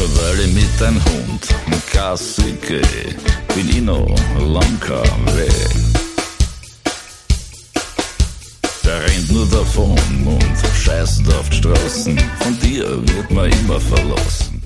weil ich mit deinem Hund Gassi geh, bin ich noch lang kein Weg. Der rennt nur davon und scheißt auf die Straßen, von dir wird man immer verlassen.